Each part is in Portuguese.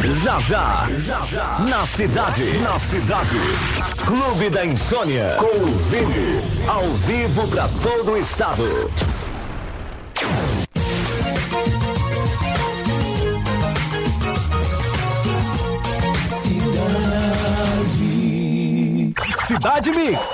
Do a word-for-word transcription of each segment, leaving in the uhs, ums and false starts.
Já, já, já, já. Na cidade, na cidade. Clube da Insônia. Com o Vini. Ao vivo pra todo o estado. Cidade. Cidade Mix.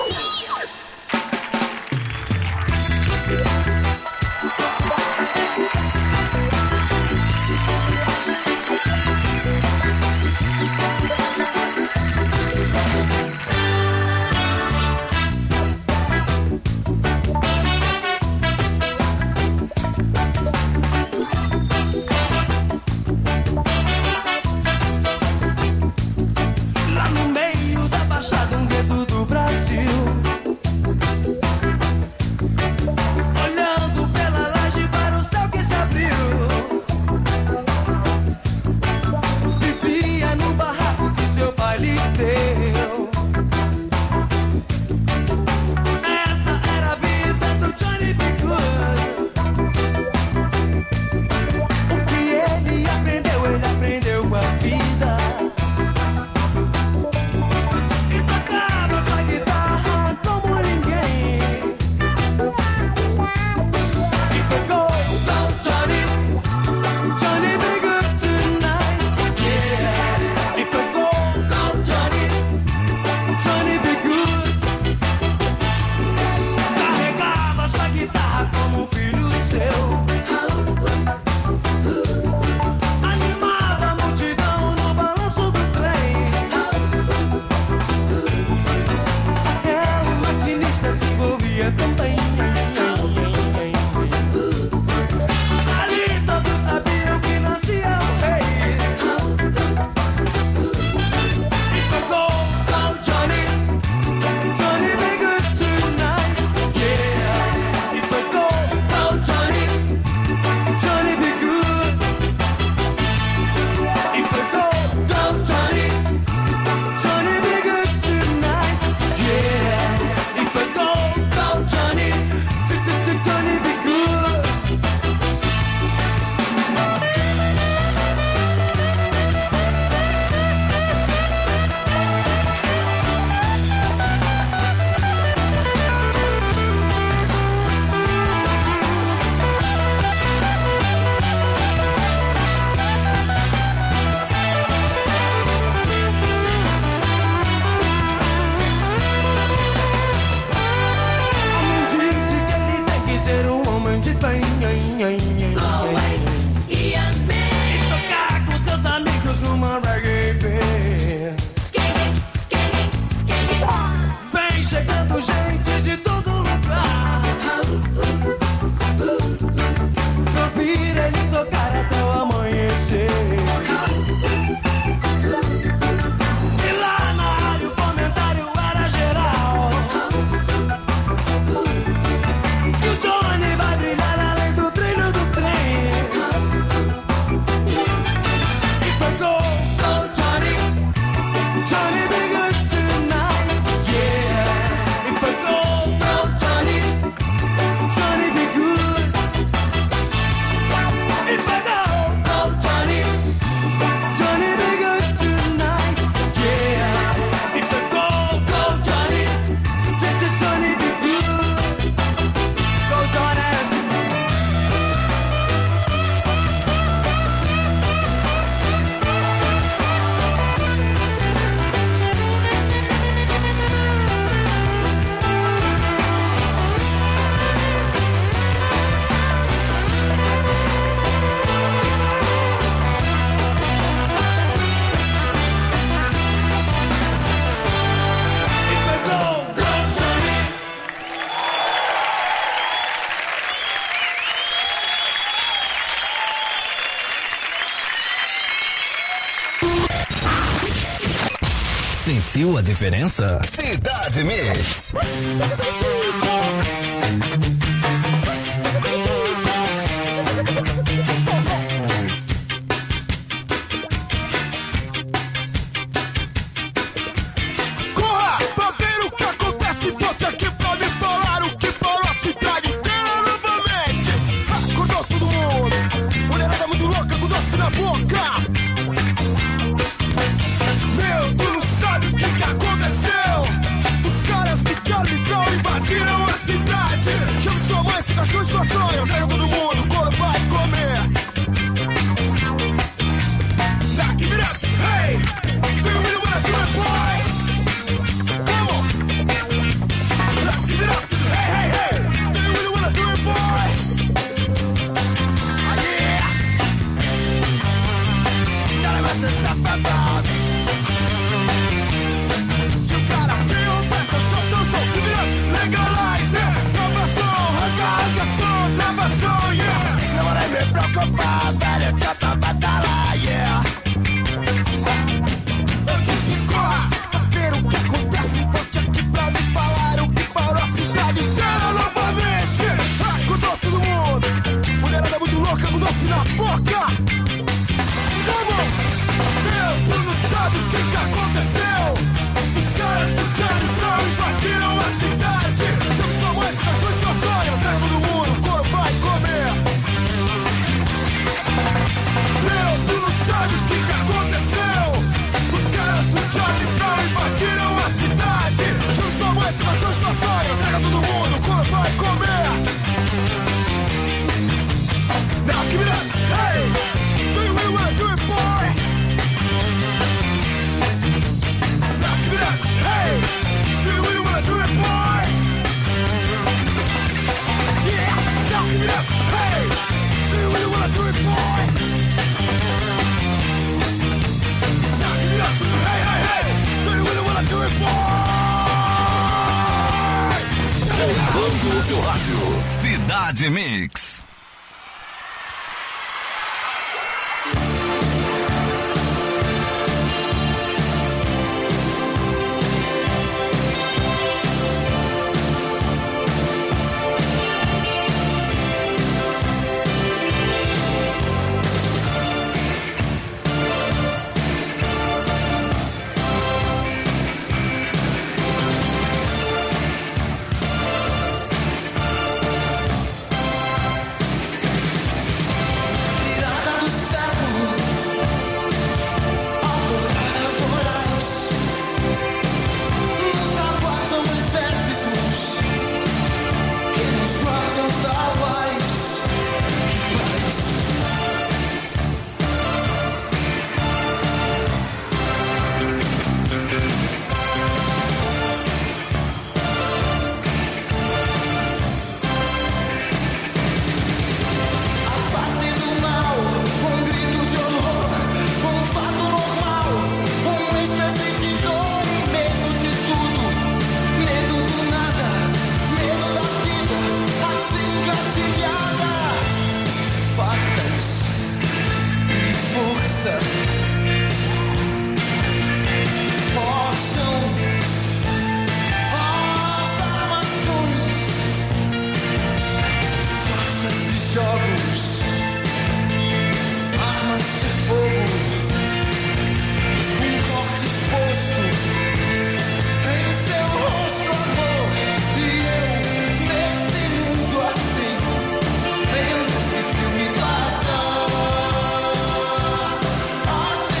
Sentiu a diferença? Cidade Mix. Corra pra ver o que acontece. Volte aqui pra me falar o que parou a cidade inteira novamente. Acordou todo mundo. Mulherada muito louca com doce na boca. such a safadão. E o cara abriu o pé, soltou o som, give it up, legalize it. Gravação, rasga, rasga som, gravação, yeah. Não vai me preocupar, velho, eu já tava da lá, yeah. Eu disse corra, pra ver o que acontece. Volte aqui pra me falar o que parou a cidade inteira novamente. Acordou todo mundo, mulherada muito louca, com doce na boca. Como? Meu, tu não sabe o que que aconteceu. Os caras do Johnny Brown invadiram a cidade. Chama sua mãe, se cachorro e sua sogra. Pega todo mundo, o couro vai comer. Meu, tu não sabe o que que aconteceu. Os caras do Johnny Brown invadiram a cidade. Chama sua mãe, se cachorro e sua sogra. Pega todo mundo, o couro vai comer. Now give it up, hey! Do you really wanna do it, boy? Now give it up, hey! Do you really wanna do it, boy? Yeah! Now give it up, hey! Do you really wanna do it, boy? Now give it up, hey, hey, hey! Do you really wanna do it, boy? Bombando o seu rádio. Cidade Mix. Vendo esse filme passar,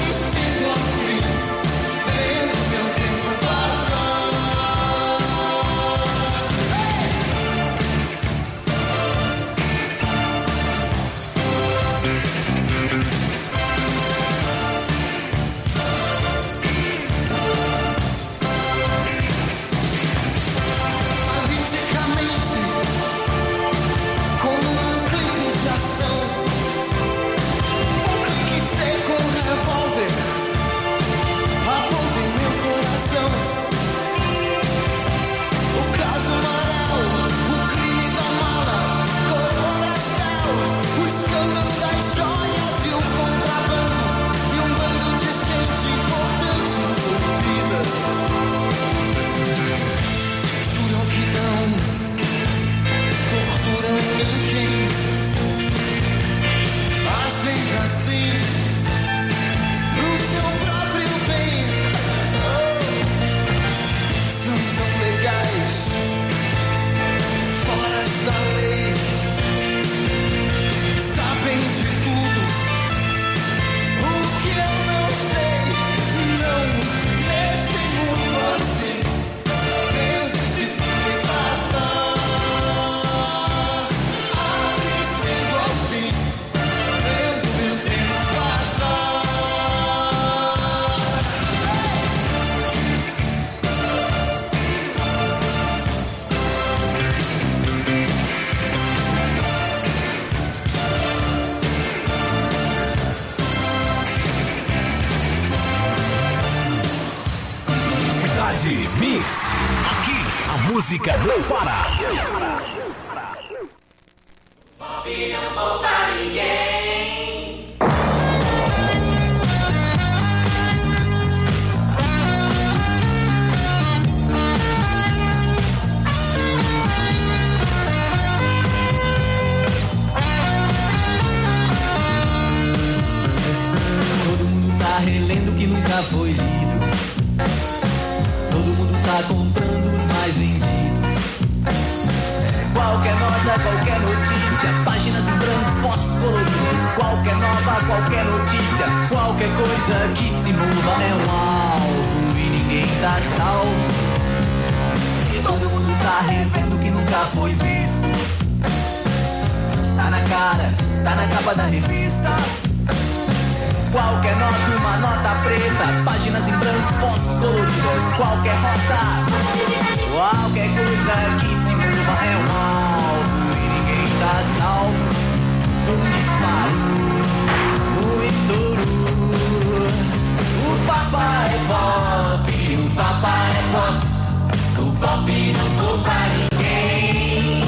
Cidade Mix. Aqui a música não para. Pop não poupa ninguém. Todo mundo tá relendo o que nunca foi lido. Todo mundo tá comprando os mais vendidos. É, qualquer nota, qualquer notícia, páginas em branco, fotos coloridas. Qualquer nova, qualquer notícia, qualquer coisa que se mova é um alvo e ninguém tá salvo. E todo mundo tá revendo o que nunca foi visto. Tá na cara, tá na capa da revista. Qualquer nota, uma nota preta, páginas em branco, fotos coloridas. Qualquer rota, qualquer coisa que se mova é um alvo e ninguém tá salvo. Um disparo, um estouro. O papai é pop, o papai é pop. O pop não poupa ninguém.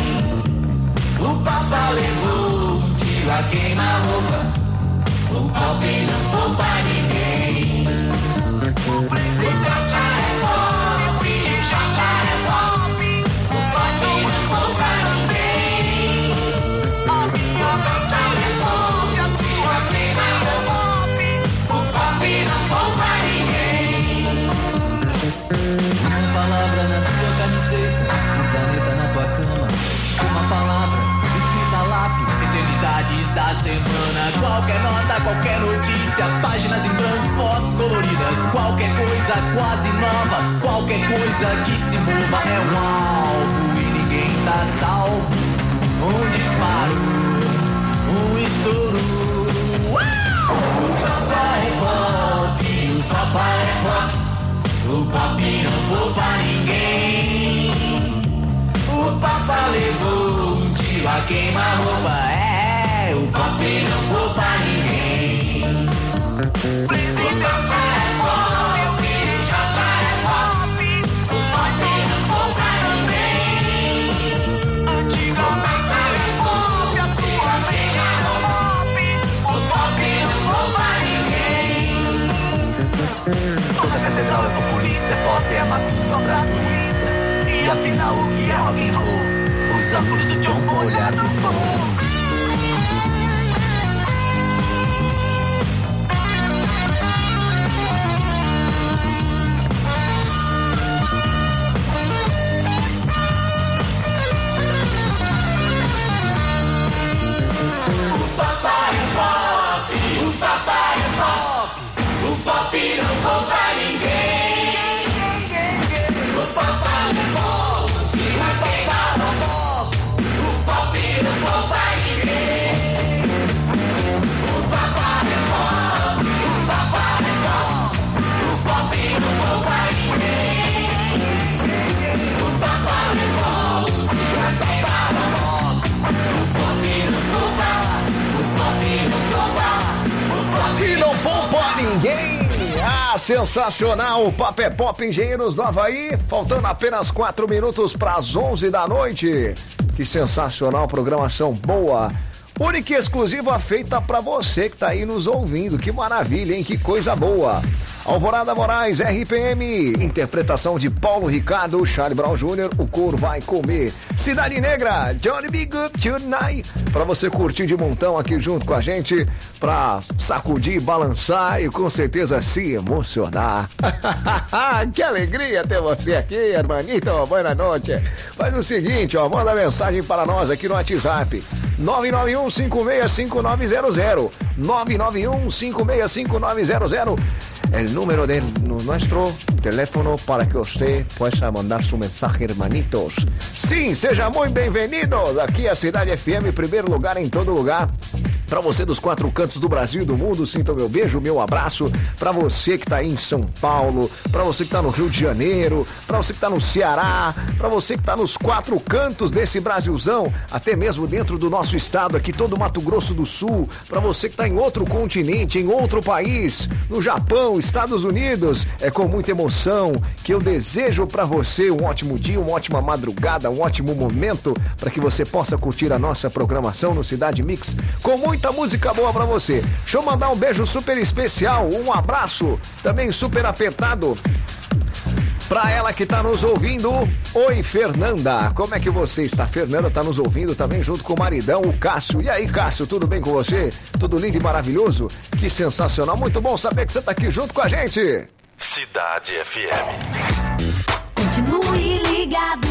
O papai levou um tiro a queima-roupa. O pop não poupa ninguém. O papai é pop, o papai é pop. O pop não poupa ninguém. O papai é pop, o tiro a queima-roupa. O pop não poupa ninguém. Uma palavra na tua camiseta, um planeta na tua cama. Uma palavra escrita a lápis, eternidades da semana. Qualquer nota, qualquer notícia, páginas em branco, fotos coloridas. Qualquer coisa quase nova, qualquer coisa que se mova é um alvo e ninguém tá salvo. Um disparo, um estouro. Uau! O papai é pop, o papai é pop. O pop não poupa ninguém. O papai levou um tiro a queima-roupa. É, o pop não poupa ninguém. O papai é pop, o papai é pop. O pop não poupa ninguém. O papai é pop, o tiro a queima-roupa. O pop não poupa ninguém. Toda catedral é populista, é pop, é macumba pra turista. E afinal o que é rock and roll? Os óculos do John com o olhar do povo. O papai é pop, o papai é pop. O pop não poupa ninguém. O papai é pop, o papai é pop. O pop não poupa ninguém. O papai é pop, o papai é pop. O pop não poupa ninguém. O papai é pop, o papai é pop. O pop não poupa, o pop não poupa. E não poupa ninguém. Ah, sensacional. O Papo é Pop, Engenheiros do Havaí. Faltando apenas quatro minutos para as onze da noite. Que sensacional, programação boa. Única e exclusiva feita para você que tá aí nos ouvindo. Que maravilha, hein? Que coisa boa. Alvorada Moraes, R P M, interpretação de Paulo Ricardo, Charlie Brown Júnior, O Couro Vai Comer. Cidade Negra, Johnny B. Good Tonight, pra você curtir de montão aqui junto com a gente, pra sacudir, balançar e com certeza se emocionar. Que alegria ter você aqui, hermanito, boa noite. Faz o seguinte, ó, manda mensagem para nós aqui no WhatsApp, nove nove um cinco seis cinco nove zero zero, nove nove um cinco seis cinco nove zero zero. El número de nuestro teléfono para que você possa mandar su mensaje, hermanitos. Sim, sejam muito bem-vindos aqui à Cidade F M, primeiro lugar em todo lugar. Para você dos quatro cantos do Brasil e do mundo, sinta o meu beijo, o meu abraço. Para você que tá aí em São Paulo, para você que tá no Rio de Janeiro, para você que tá no Ceará, para você que tá nos quatro cantos desse Brasilzão, até mesmo dentro do nosso estado aqui, todo Mato Grosso do Sul, para você que tá em outro continente, em outro país, no Japão, Estados Unidos, é com muita emoção que eu desejo para você um ótimo dia, uma ótima madrugada, um ótimo momento para que você possa curtir a nossa programação no Cidade Mix com muita música boa para você. Deixa eu mandar um beijo super especial, um abraço também super apertado pra ela que tá nos ouvindo. Oi, Fernanda, como é que você está? Fernanda tá nos ouvindo também junto com o maridão, o Cássio. E aí, Cássio, tudo bem com você? Tudo lindo e maravilhoso? Que sensacional, muito bom saber que você tá aqui junto com a gente. Cidade F M. Continue ligado.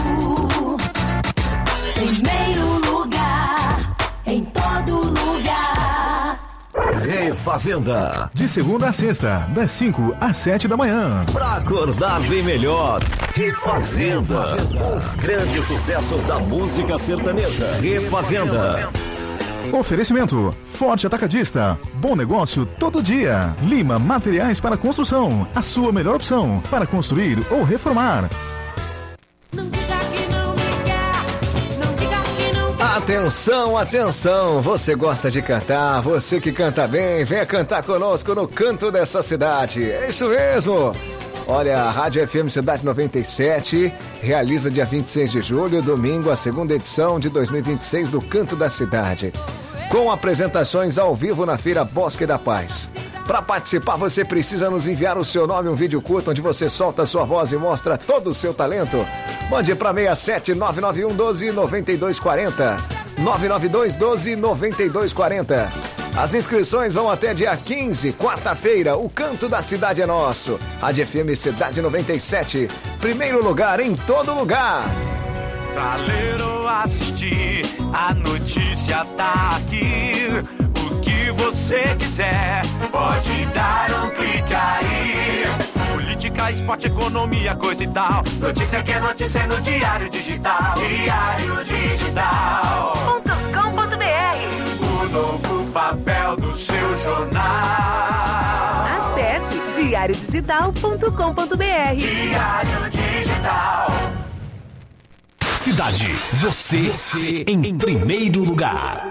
Primeiro lugar, em todo lugar. Refazenda. De segunda a sexta, das cinco às sete da manhã. Pra acordar bem melhor. Refazenda. Os grandes sucessos da música sertaneja. Refazenda. Oferecimento: Forte Atacadista. Bom negócio todo dia. Lima Materiais para Construção. A sua melhor opção para construir ou reformar. Não diga que não me quer, não diga que não quer. Atenção, atenção, você gosta de cantar, você que canta bem, venha cantar conosco no Canto dessa Cidade. É isso mesmo. Olha, a Rádio F M Cidade noventa e sete realiza dia vinte e seis de julho, domingo, a segunda edição de dois mil e vinte e seis do Canto da Cidade, com apresentações ao vivo na Feira Bosque da Paz. Para participar, você precisa nos enviar o seu nome, um vídeo curto onde você solta a sua voz e mostra todo o seu talento. Mande para seis sete nove nove um um doze nove dois quatro zero, nove nove dois doze nove dois quatro zero. As inscrições vão até dia quinze, quarta-feira. O Canto da Cidade é nosso. Rádio F M Cidade noventa e sete, primeiro lugar em todo lugar. Pra ler ou assistir, a notícia tá aqui. O que você quiser, pode dar um clique aí. Política, esporte, economia, coisa e tal. Notícia que é notícia no Diário Digital. Diário Digital ponto com ponto b r. O novo papel do seu jornal. Acesse diário digital ponto com ponto b r. Diário Digital. Cidade, você, você em primeiro lugar.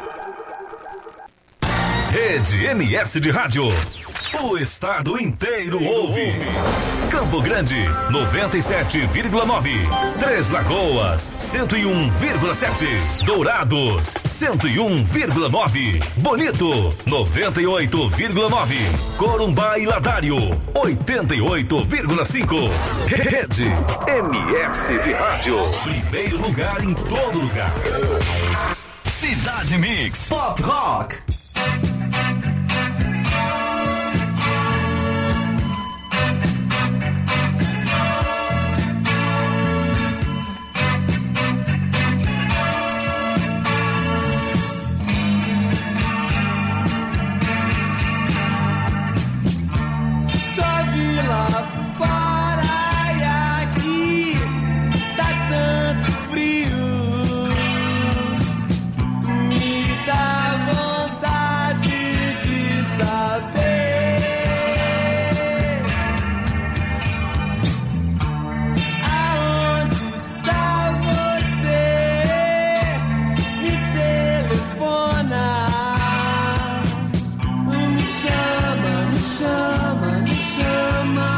Rede M S de Rádio. O estado inteiro ouve. Campo Grande, noventa e sete vírgula nove. Três Lagoas, cento e um vírgula sete. Dourados, cento e um vírgula nove. Bonito, noventa e oito vírgula nove. Corumbá e Ladário, oitenta e oito vírgula cinco. Rede M S de Rádio. Primeiro lugar em todo lugar. Cidade Mix. Pop Rock. Lá fora e aqui tá tanto frio, me dá vontade de saber aonde está você, me telefona, me chama, me chama, me chama.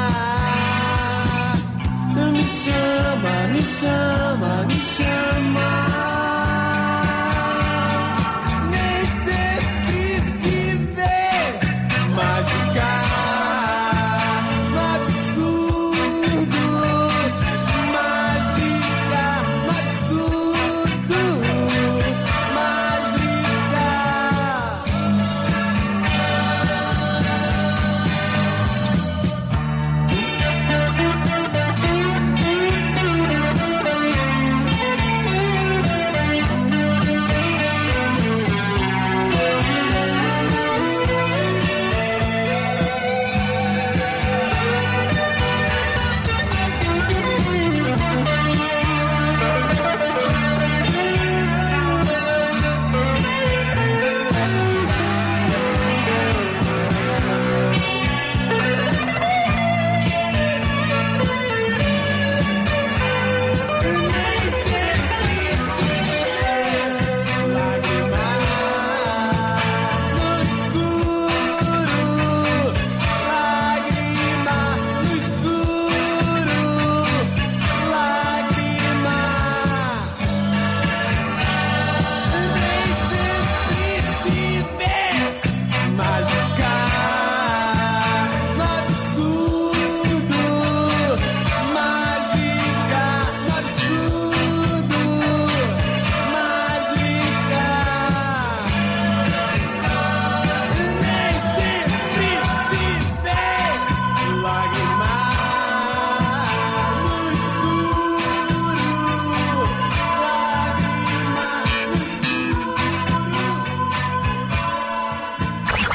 Me chama, me chama.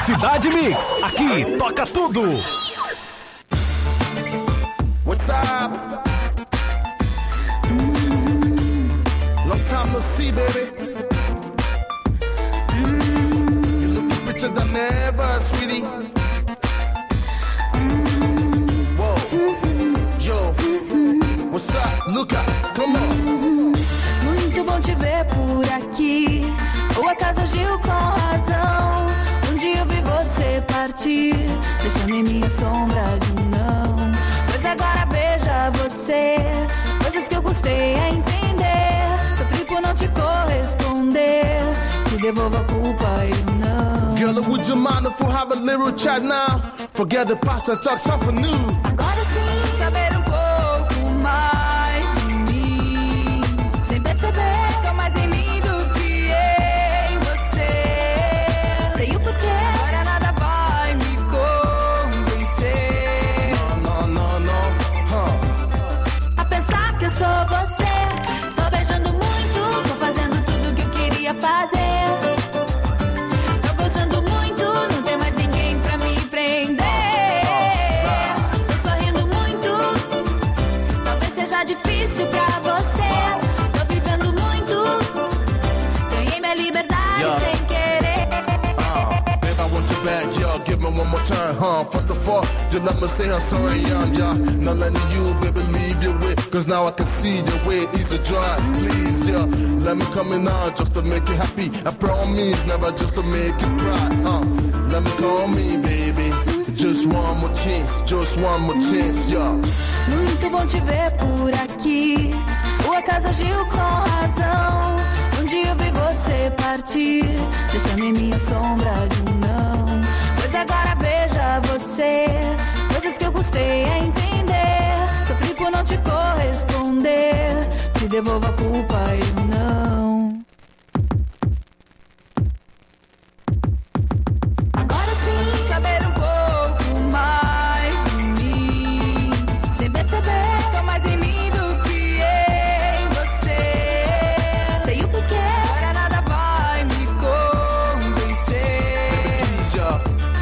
Cidade Mix, aqui toca tudo. What's up? Mm-hmm. Long time no see, baby. Mm-hmm. You're looking richer than ever, sweetie. Mm-hmm. Whoa, mm-hmm. Yo, mm-hmm. What's up? Look up, come on. Mm-hmm. Muito bom te ver por aqui. O acaso agiu com razão. Um dia eu vi você partir, deixando em minha sombra de um não. Pois agora veja você, coisas que eu custei a entender. Sofri por não te corresponder, te devolvo a culpa e o não. Girl, would you mind if we have a little chat now? Forget the past and talk something new. Agora sim, saber um pouco mais de mim. Sem perceber, estou mais em mim do que em você. Sei o porquê, agora nada vai me convencer. No, no, no, huh. A pensar que eu sou você. Tô beijando muito, tô fazendo tudo que eu queria fazer. Tô gozando muito, não tem mais ninguém pra me prender. Tô sorrindo muito, talvez seja difícil pra você. Tô vivendo muito, ganhei minha liberdade Yeah. sem querer. Uh, babe, I want you back, yo, give me one more turn, huh? First of all, just let me say I'm sorry, young, yeah. Not letting you, baby, leave your way, cause now I can see your way is a joy. Please, yeah, let me come in now just to make you happy. I promise, never just to make you cry, huh? Let me call me, baby. Just one more chance, just one more chance, yeah. Muito bom te ver por aqui. O acaso agiu com razão. Um dia eu vi você partir, deixando em minha sombra de um não. Pois agora veja você, coisas que eu custei a entender. Sofri por não te corresponder, te devolvo a culpa e o não. Agora sim, saber um pouco mais de mim. Sem perceber, estou mais em mim do que em você. Sei o porquê, agora nada vai me convencer. Please, yeah.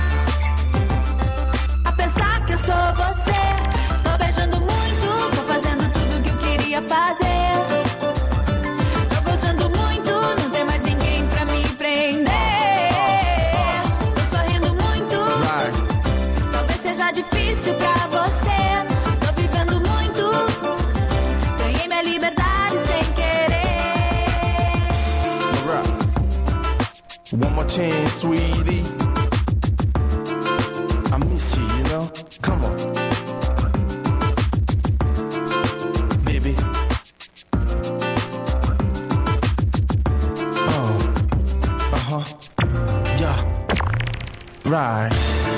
A pensar que eu sou você. Tô beijando muito, tô fazendo tudo que eu queria fazer. Tô gozando muito, não tem mais ninguém pra me prender. Tô sorrindo muito, Right. talvez seja difícil pra você. Tô vivendo muito, ganhei minha liberdade sem querer. Alright. One more chance, sweetie. I miss you, you know. Come on, baby. Oh, uh huh. Yeah, right.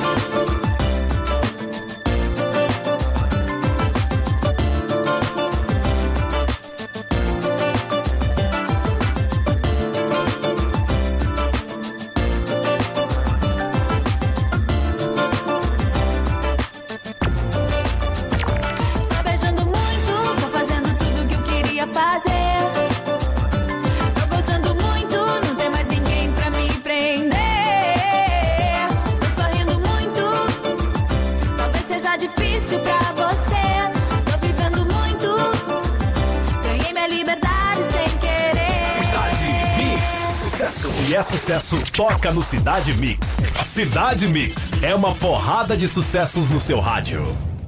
Tô beijando muito, tô fazendo tudo que eu queria fazer. Tô gozando muito, não tem mais ninguém pra me prender. Tô sorrindo muito, talvez seja difícil pra você. Tô vivendo muito, ganhei minha liberdade sem querer. Cidade Mix. Sucesso. Se é sucesso, toca no Cidade Mix. Cidade Mix é uma porrada de sucessos no seu rádio.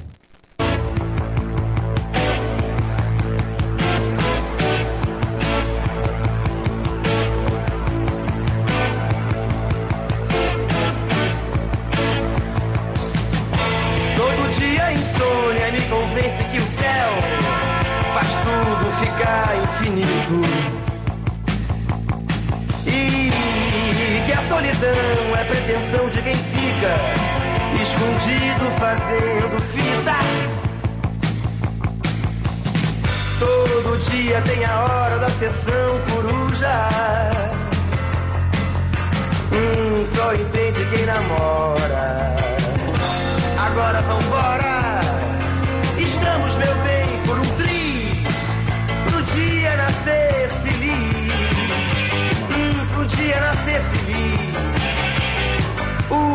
Todo dia a insônia me convence que o céu faz tudo ficar infinito. E que a solidão é pretensão de quem fica escondido fazendo fita. Todo dia tem a hora da sessão coruja. Hum, só entende quem namora. Agora vambora. Estamos, meu bem, por um triz. Pro dia nascer feliz. Hum, pro dia nascer feliz. O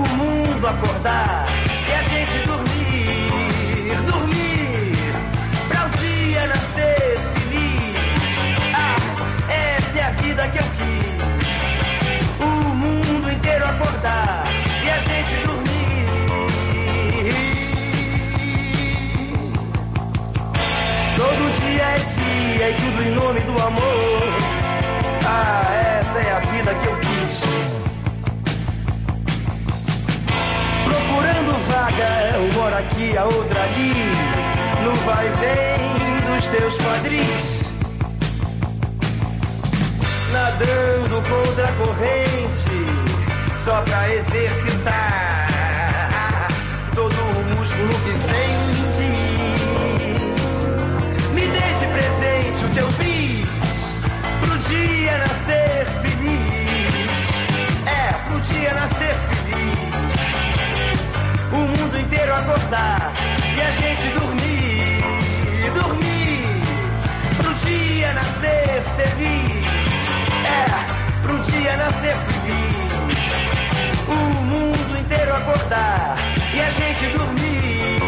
do amor. Ah, essa é a vida que eu quis. Procurando vaga, uma aqui, a outra ali, no vai e vem dos teus quadris. Nadando contra a corrente, só pra exercitar todo o músculo que sente. Me deixe presente o teu bis, pro dia nascer feliz. É, pro dia nascer feliz. O mundo inteiro acordar e a gente dormir, dormir, pro dia nascer feliz. É, pro dia nascer feliz. O mundo inteiro acordar e a gente dormir.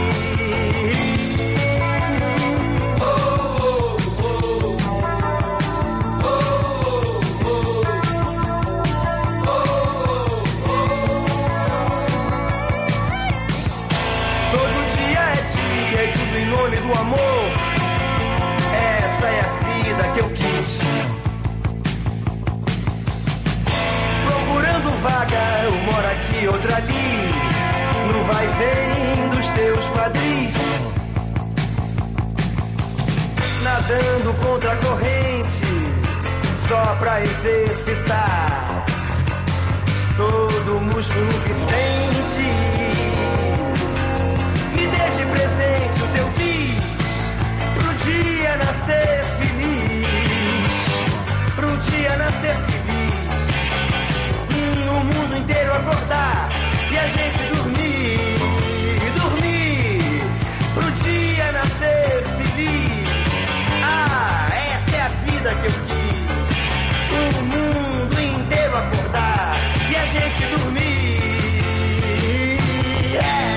Oh, oh, oh. Oh, oh, oh. Oh, oh, oh. Todo dia é dia e tudo em nome do amor. Essa é a vida que eu quis. Procurando vaga, eu moro aqui, outra ali, no vai e vem dos teus quadris. Nadando contra a corrente, só pra exercitar todo o músculo que sente. Me deixe presente o teu bis, pro dia nascer feliz. Pro dia nascer feliz. O mundo inteiro acordar e a gente dormir, dormir, pro dia nascer feliz. Ah, essa é a vida que eu quis. O mundo inteiro acordar e a gente dormir. Yeah.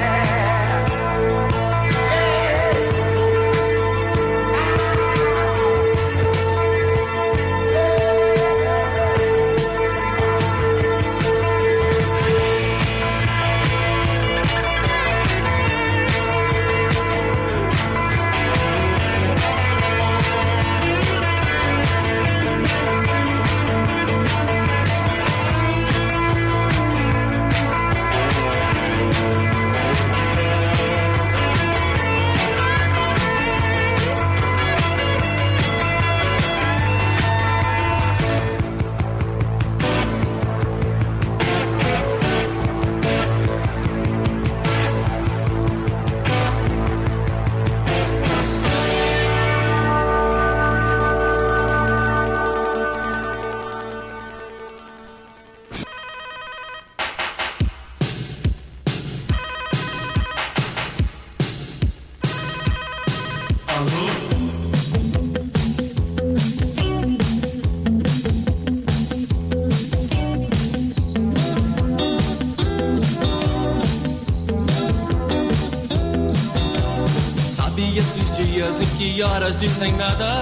Em que horas dizem nada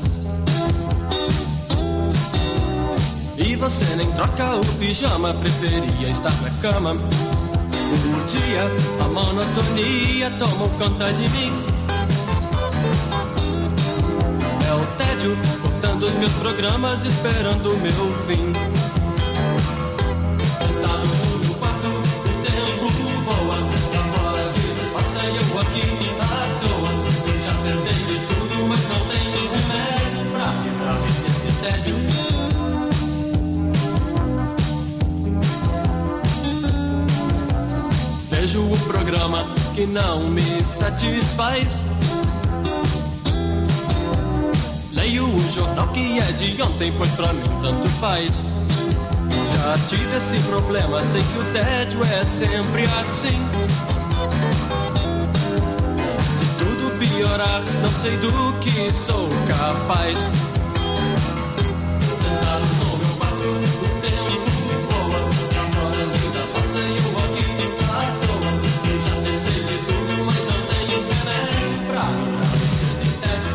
e você nem troca o pijama, preferia estar na cama. Um dia a monotonia tomou conta de mim. É o tédio cortando os meus programas, esperando o meu fim. Sentado no meu quarto, o tempo voa, a bola a vida passa e eu aqui à toa. Tentei de tudo, mas não tenho remédio pra quebrar esse tédio. Vejo o programa que não me satisfaz. Leio o jornal que é de ontem, pois pra mim tanto faz. Já tive esse problema, sei que o tédio é sempre assim. Piorar, não sei do que sou capaz. Sentado no meu quarto, o tempo voa, agora ainda passa e eu aqui à toa. Eu já tentei de tudo, mas não tenho remédio pra esse tédio.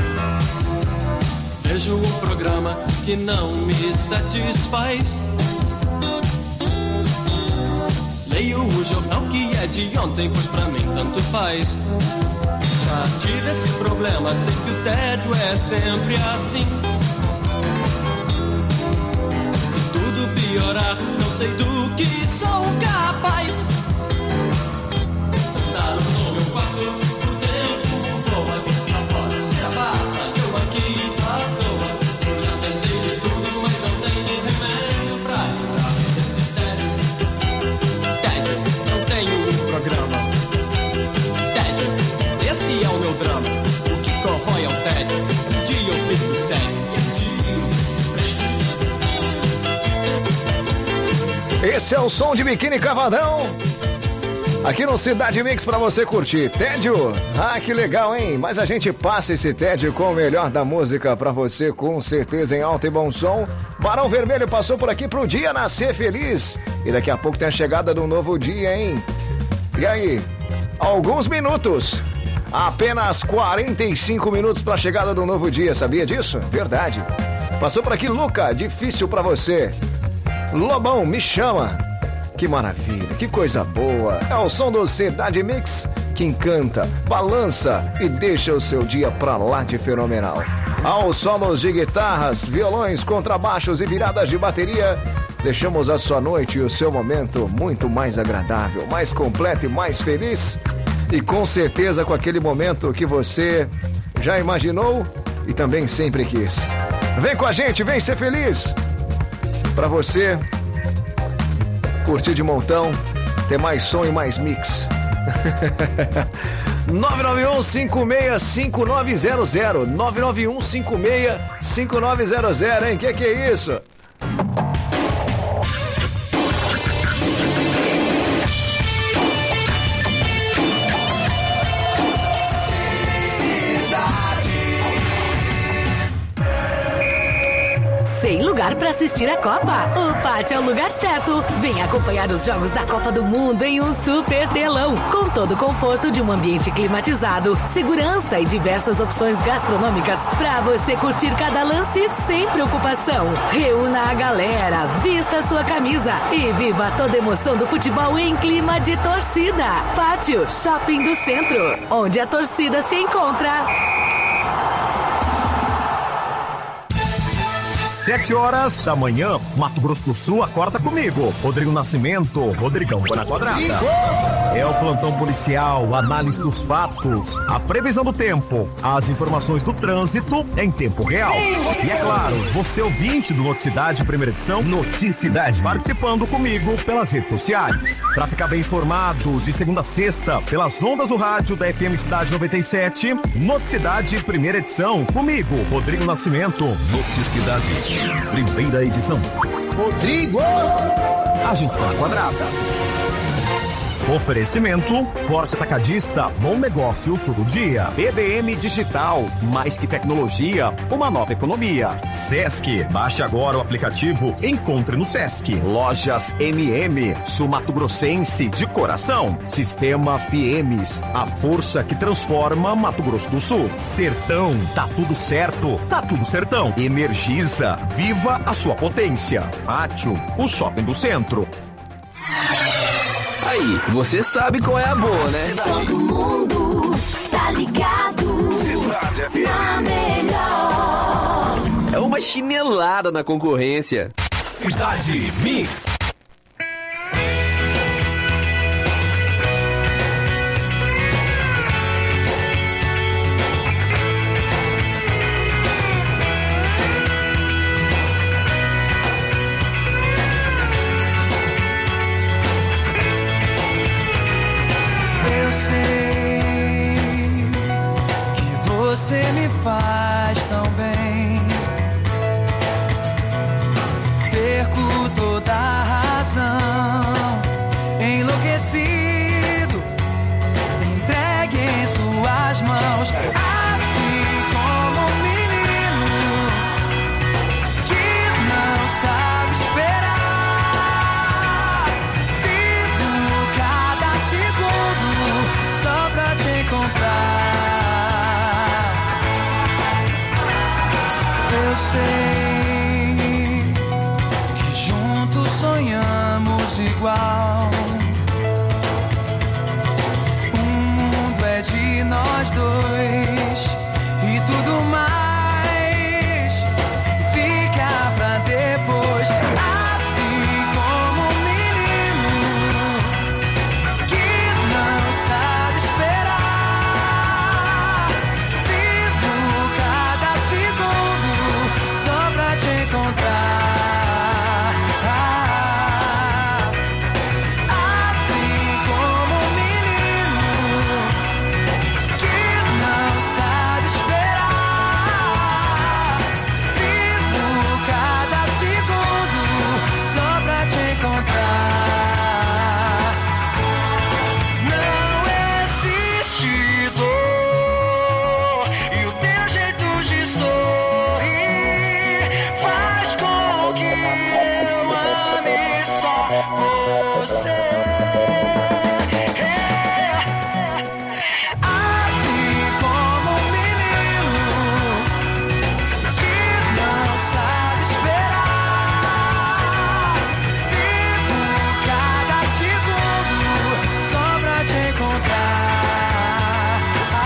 Vejo um programa que não me satisfaz. Leio o jornal que é de ontem, pois pra mim tanto faz. Já tive esse problema, sei que o tédio é sempre assim. Se tudo piorar, não sei do que sou capaz. Sentado no meu quarto, o tempo voa. Agora se abaixa, eu aqui à toa. Já tentei de tudo, mas não tenho remédio pra livrar desse tédio. Tédio, não tenho um programa. Tédio, esse é o meu drama. O que corrói é o tédio. Um dia eu fico sério. Esse é o som de Biquíni Cavadão. Aqui no Cidade Mix pra você curtir. Tédio? Ah, que legal, hein? Mas a gente passa esse tédio com o melhor da música pra você, com certeza, em alto e bom som. Barão Vermelho passou por aqui pro dia nascer feliz. E daqui a pouco tem a chegada do novo dia, hein? E aí? Alguns minutos. Apenas quarenta e cinco minutos pra chegada do novo dia, sabia disso? Verdade. Passou por aqui Luca, difícil pra você. Lobão, me chama. Que maravilha, que coisa boa. É o som do Cidade Mix que encanta, balança e deixa o seu dia pra lá de fenomenal. Aos solos de guitarras, violões, contrabaixos e viradas de bateria, deixamos a sua noite e o seu momento muito mais agradável, mais completo e mais feliz. E com certeza com aquele momento que você já imaginou e também sempre quis. Vem com a gente, vem ser feliz. Pra você curtir de montão, ter mais som e mais mix. nove nove um cinco seis cinco nove zero zero nove nove um cinco seis cinco nove zero zero, hein? Que que é isso? Sem lugar para assistir a Copa? O Pátio é o lugar certo. Vem acompanhar os jogos da Copa do Mundo em um super telão, com todo o conforto de um ambiente climatizado, segurança e diversas opções gastronômicas para você curtir cada lance sem preocupação. Reúna a galera, vista a sua camisa e viva toda a emoção do futebol em clima de torcida. Pátio Shopping do Centro, onde a torcida se encontra. Sete horas da manhã, Mato Grosso do Sul acorda comigo. Rodrigo Nascimento, Rodrigão põe na quadrada. É o plantão policial, análise dos fatos, a previsão do tempo, as informações do trânsito em tempo real. E é claro, você ouvinte do Noticidade, primeira edição, Noticidade, participando comigo pelas redes sociais. Pra ficar bem informado, de segunda a sexta, pelas ondas do rádio da F M Cidade noventa e sete, Noticidade, primeira edição, comigo, Rodrigo Nascimento, Noticidade. Primeira edição. Rodrigo! A gente tá na quadrada. Oferecimento, Forte Atacadista, bom negócio todo dia. B B M Digital, mais que tecnologia, uma nova economia. Sesc, baixe agora o aplicativo, encontre no Sesc. Lojas M M, Sul Mato Grossense de coração. Sistema Fiemes, a força que transforma Mato Grosso do Sul. Sertão, tá tudo certo, tá tudo sertão. Energisa, viva a sua potência. Pátio, o shopping do centro. Aí, você sabe qual é a boa, né? Todo mundo tá ligado na melhor. É uma chinelada na concorrência. Cidade Mix. Você me faz tão bem. Perco toda a razão. Enlouquecido, entregue em suas mãos. Assim como um menino que não sabe esperar. Vivo cada segundo só pra te encontrar. dois e tudo mais fica pra depois. Assim como um menino que não sabe esperar, vivo cada segundo só pra te encontrar. Assim como um menino que não sabe esperar, vivo cada segundo só pra te encontrar. Não existe dor e o teu jeito de sorrir faz com que eu ame só você. Assim como um menino que não sabe esperar, vivo cada segundo só pra te encontrar.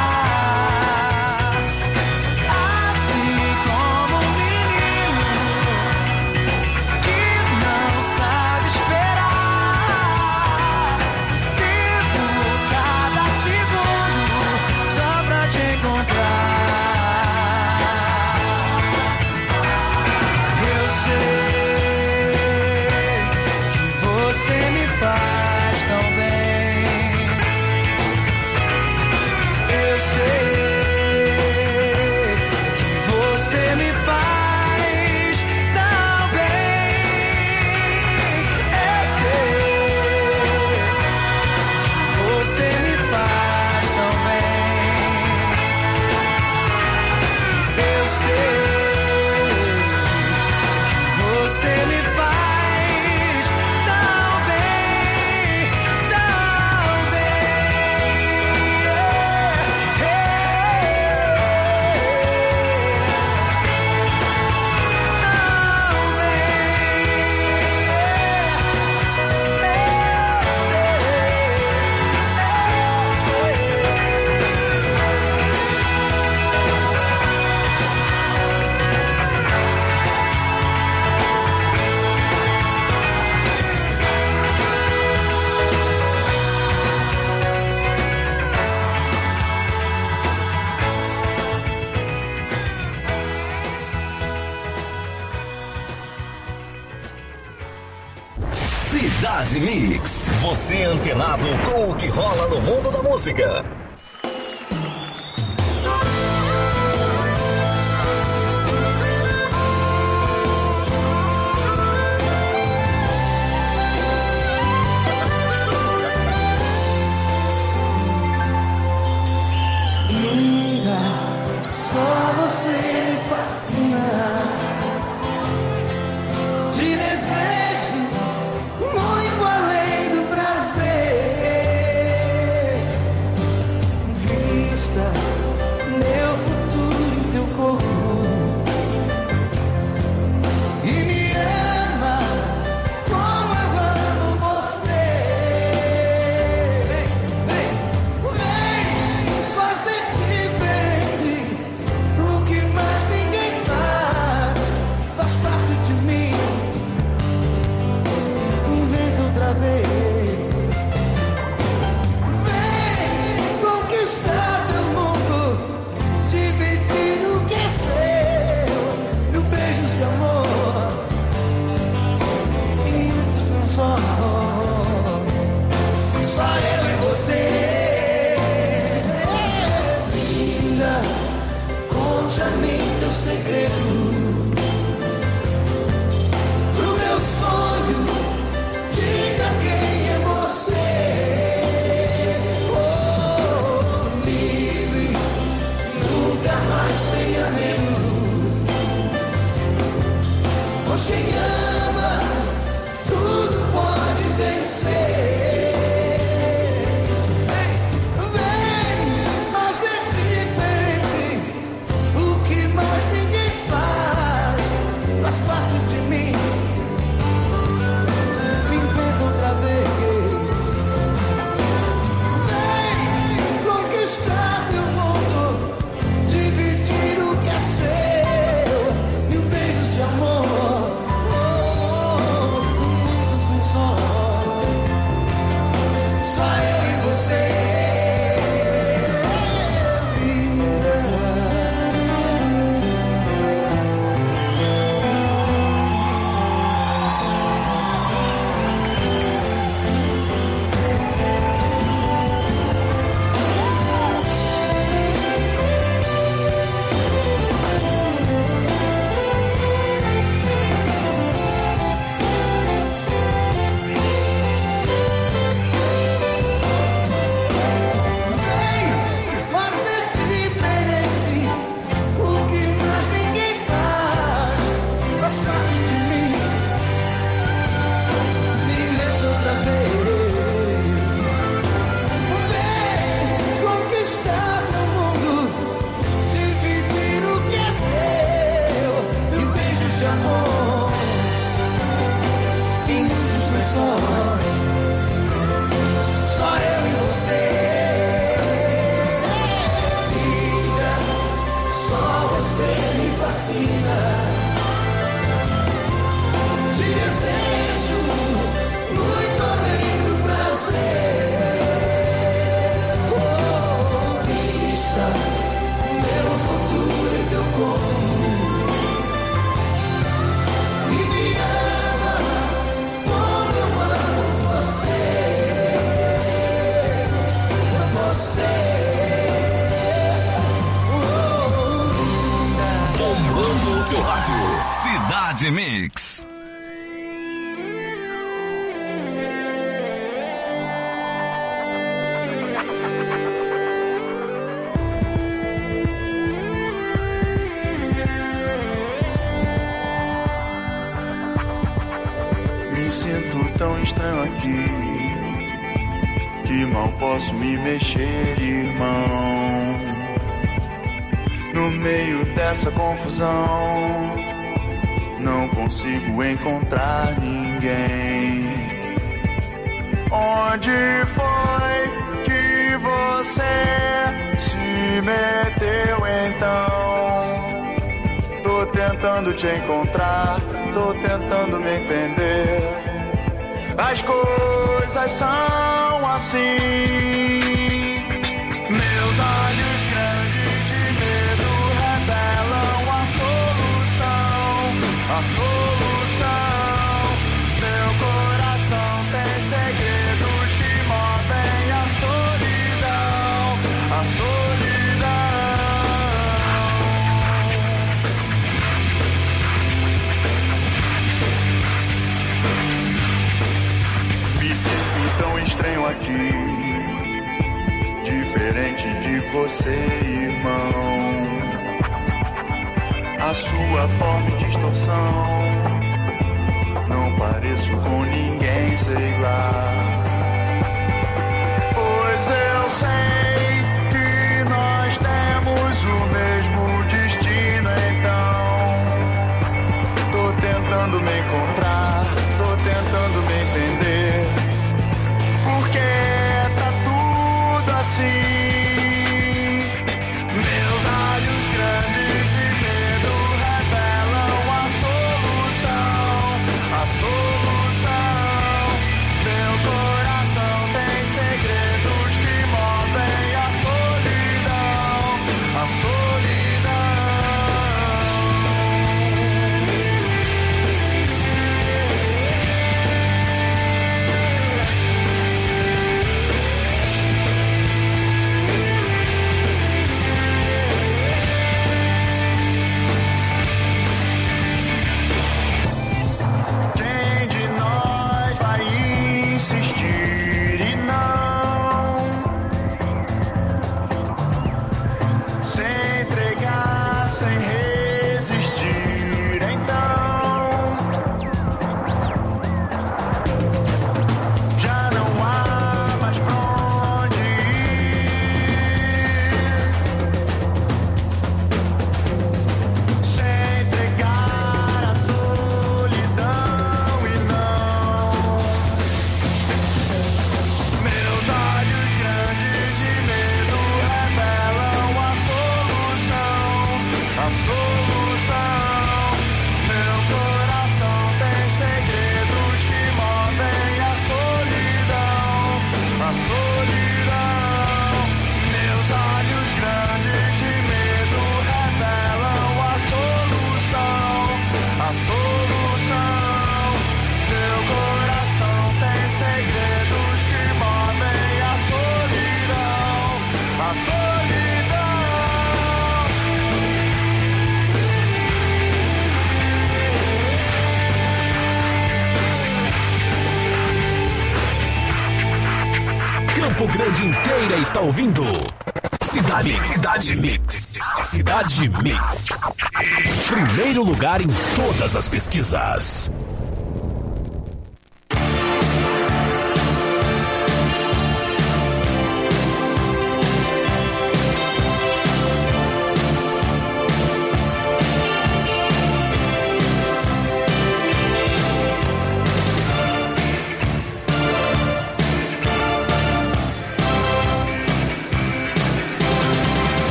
Assim como um menino que não sabe esperar, vivo cada segundo só pra te encontrar. Eu sei que você me faz tão bem. Eu sei que você me faz tão bem. Eu sei que você me faz tão bem. Eu sei que você me faz tão bem, tão Cidade Mix. Você antenado com o que rola no mundo da música. Linda, só você me fascina. Te desejo muito além do prazer. Vista meu futuro em teu corpo e me ama como eu amo você. Vem, vem, vem fazer diferente o que mais ninguém faz. Faz parte de mim. Inventa outra vez. Vem conquistar teu mundo, dividir o que é seu, mil beijos de amor e muitos não sós, só eu e você. Linda, conte a mim teu segredo. Pro meu sonho, diga quem é você. Oh, livre, nunca mais tenha medo. Pois quem ama, tudo pode vencer. Vem, vem fazer diferente o que mais ninguém faz. seu rádio. Cidade Mix. Me sinto tão estranho aqui que mal posso me mexer, irmão. No meio dessa confusão, não consigo encontrar ninguém. Onde foi que você se meteu então? Tô tentando te encontrar, tô tentando me entender. As coisas são assim. Meus olhos grandes de medo revelam a solução, a solução. Meu coração tem segredos que movem a solidão, a solidão. Me sinto tão estranho aqui, diferente de você, irmão. A sua forma de distorção, não pareço com ninguém, sei lá. Pois eu sei que nós temos o mesmo destino, então tô tentando me encontrar, tô tentando me entender. Porque tá tudo assim. Meus olhos grandes de medo revelam a solução, a solução. Meu coração tem segredos que movem a solidão, a solidão. Quem de nós vai insistir e não se entregar sem resistir? Então já não há mais pra onde ir. Se entregar à solidão e não. Meus olhos grandes de medo revelam a solução, a solução. Meu coração tem segredos que movem a solidão, a solidão. Meus olhos grandes de medo revelam a solução, a solução. Meu coração tem segredos que movem a solidão, a solidão. Campo Grande inteira está ouvindo. Cidade, Cidade Mix. Cidade Mix. Primeiro lugar em todas as pesquisas.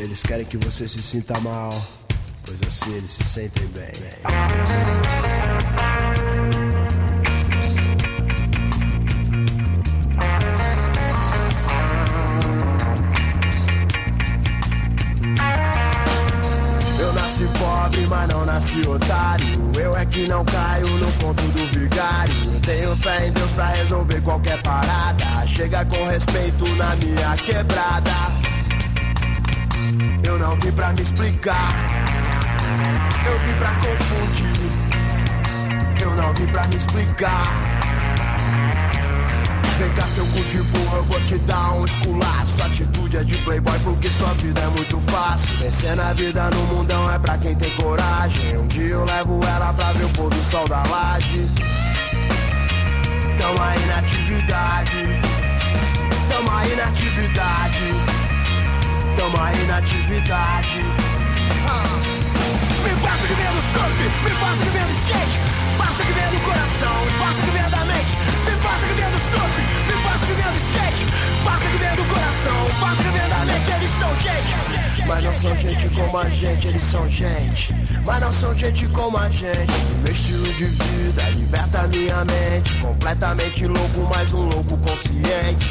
Eles querem que você se sinta mal, pois assim eles se sentem bem. Eu nasci pobre, mas não nasci otário. Eu é que não caio no conto do vigário. Eu tenho fé em Deus pra resolver qualquer parada. Chega com respeito na minha quebrada. Eu não vim pra me explicar, eu vim pra confundir. Eu não vim pra me explicar. Vem cá, seu cu de burro, eu vou te dar um esculacho. Sua atitude é de playboy porque sua vida é muito fácil. Vencer na vida no mundão é pra quem tem coragem. Um dia eu levo ela pra ver o pôr do sol da laje. Tamo aí na atividade, tamo aí na atividade, tamo aí na atividade. ah. Me passa que vem do surf, me passa que vem do skate, passa que vem do coração, passa que vem da mente. Me passa que vem do surf, me passa que vem do skate, passa que vem do coração, passa que vem da mente. Eles são gente, mas não são gente como a gente. Eles são gente, mas não são gente como a gente. Meu estilo de vida liberta minha mente. Completamente louco, mas um louco consciente.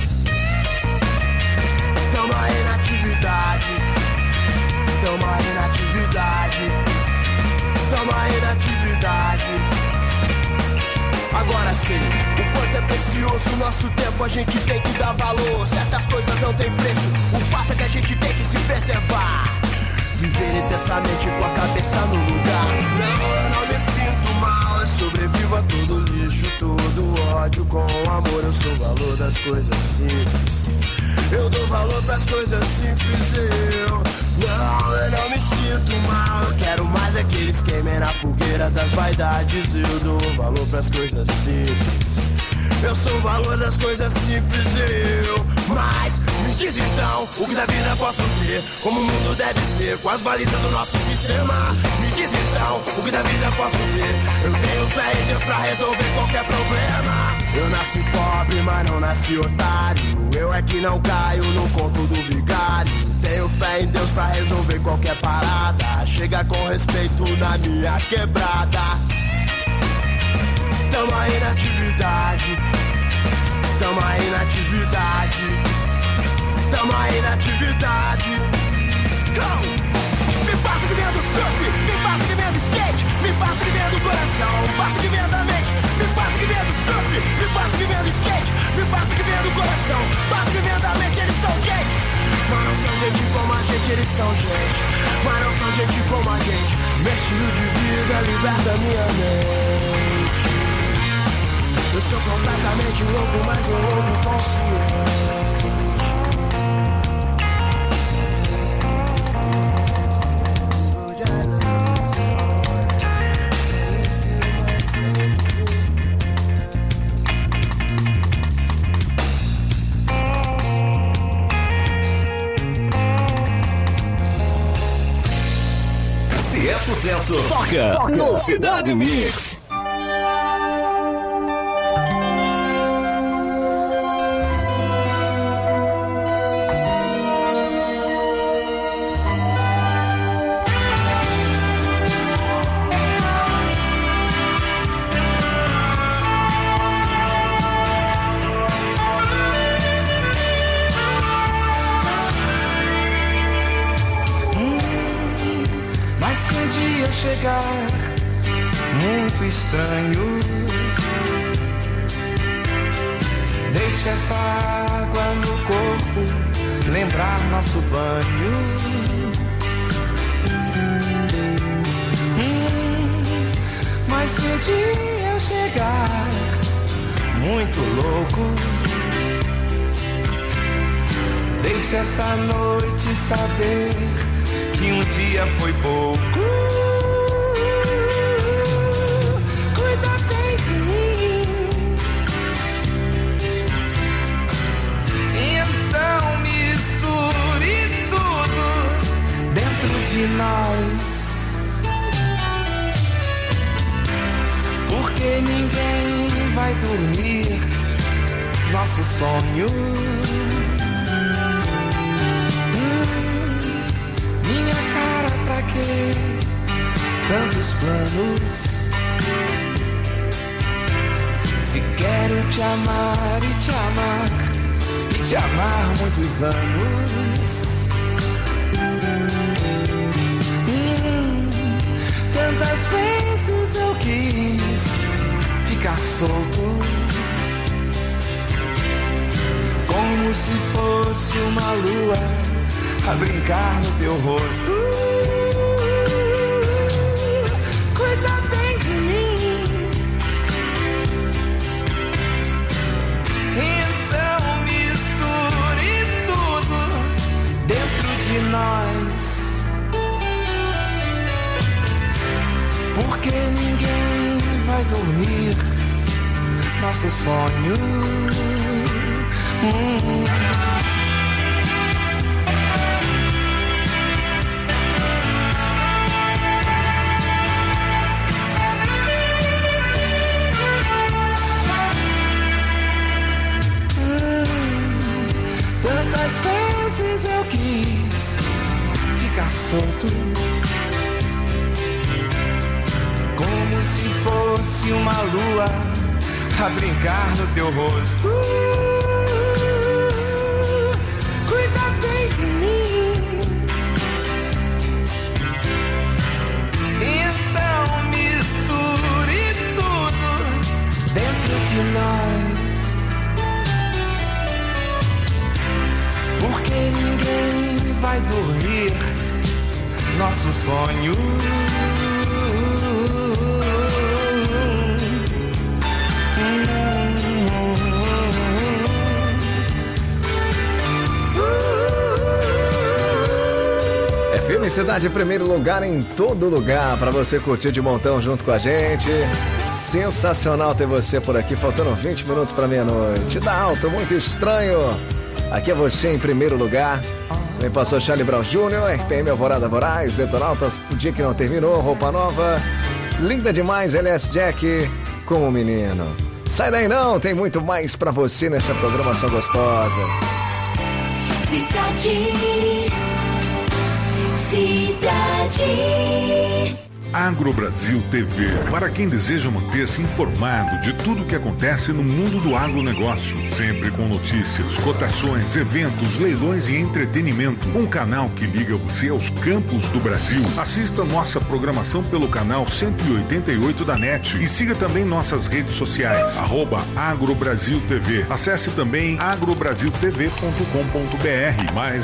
Tamo aí na atividade, tamo aí na atividade, tamo aí na atividade. Agora sim, o quanto é precioso o nosso tempo, a gente tem que dar valor. Certas coisas não tem preço, o fato é que a gente tem que se preservar. Viver intensamente com a cabeça no lugar. Não, eu não me sinto mal, eu sobrevivo a todo lixo, todo ódio com amor. Eu sou o valor das coisas simples, eu dou valor pras coisas simples. Eu não, eu não me sinto mal. Eu quero mais é que eles queimem na fogueira das vaidades. Eu dou valor pras coisas simples, eu sou o valor das coisas simples. Eu, mas me diz então, o que da vida posso ter, como o mundo deve ser, com as balizas do nosso sistema. Me diz então, o que da vida posso ter. Eu tenho fé em Deus pra resolver qualquer problema. Eu nasci pobre, mas não nasci otário. Eu é que não caio no conto do vigário. Tenho fé em Deus pra resolver qualquer parada. Chega com respeito na minha quebrada. Tamo aí na atividade, tamo aí na atividade, tamo aí na atividade. Go! Me passa que vem do surf, me passa que vem do skate, me passa que vem do coração, passa que vem da mente. Me passa que vem do surf, me passa que vem do skate, me passa que vem do coração, passa que vem da mente. Eles são gente, mas não são gente como a gente. Eles são gente, mas não são gente como a gente. Meu estilo de vida liberta minha mente. Eu sou completamente louco, mas um louco consciente. Se é sucesso, toca, toca no Cidade Mix. Chegar muito estranho, deixa essa água no corpo lembrar nosso banho. Hum, mas se um dia eu chegar muito louco, deixa essa noite saber que um dia foi pouco. De nós, porque ninguém vai dormir nosso sonho. Hum, tantos planos. Se quero te amar e te amar e te amar muitos anos. Hum, tantas vezes eu quis ficar solto, como se fosse uma lua a brincar no teu rosto. Cuida bem de mim, então misture tudo dentro de nós, porque ninguém vai dormir nosso sonho. Hum. Tantas vezes eu quis ficar solto, como se fosse uma lua a brincar no teu rosto. Cuida bem de mim, então misture tudo dentro de nós, porque ninguém vai dormir nosso sonho. É felicidade em primeiro lugar em todo lugar, para você curtir de montão junto com a gente. Sensacional ter você por aqui, faltando vinte minutos para meia-noite. Da Alto, muito estranho. Aqui é você em primeiro lugar. Também passou Charlie Brown Júnior, R P M Alvorada Voraz, Detonautas, o dia que não terminou, Roupa Nova. Linda demais, L S Jack, como menino. Sai daí não, tem muito mais pra você nessa programação gostosa. Cidade, cidade. Agrobrasil T V, para quem deseja manter-se informado de tudo o que acontece no mundo do agronegócio, sempre com notícias, cotações, eventos, leilões e entretenimento. Um canal que liga você aos campos do Brasil. Assista nossa programação pelo canal cento e oitenta e oito da NET e siga também nossas redes sociais, arroba Agrobrasil T V. Acesse também agrobrasil t v ponto com ponto b r. Mais